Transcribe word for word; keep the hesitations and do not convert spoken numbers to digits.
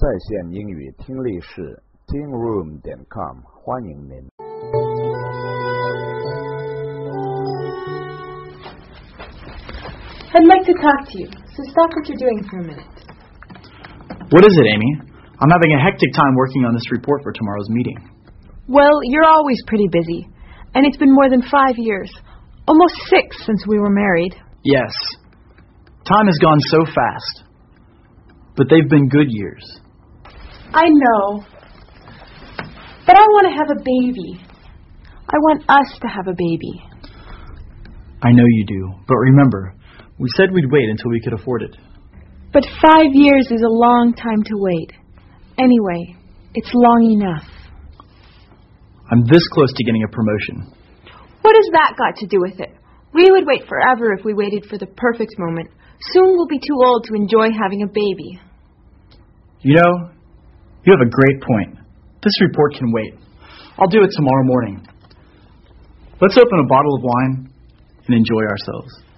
在线英语听力室 ting room 点 com 欢迎您。 I'd like to talk to you, so stop what you're doing for a minute. What is it, Amy? I'm having a hectic time working on this report for tomorrow's meeting. Well, you're always pretty busy, and it's been more than five years, almost six since we were married. Yes. Time has gone so fast. But they've been good years. I know. But I want to have a baby. I want us to have a baby. I know you do, but remember, we said we'd wait until we could afford it. But five years is a long time to wait. Anyway, it's long enough. I'm this close to getting a promotion. What has that got to do with it? We would wait forever if we waited for the perfect moment. Soon we'll be too old to enjoy having a baby. You know, you have a great point. This report can wait. I'll do it tomorrow morning. Let's open a bottle of wine and enjoy ourselves.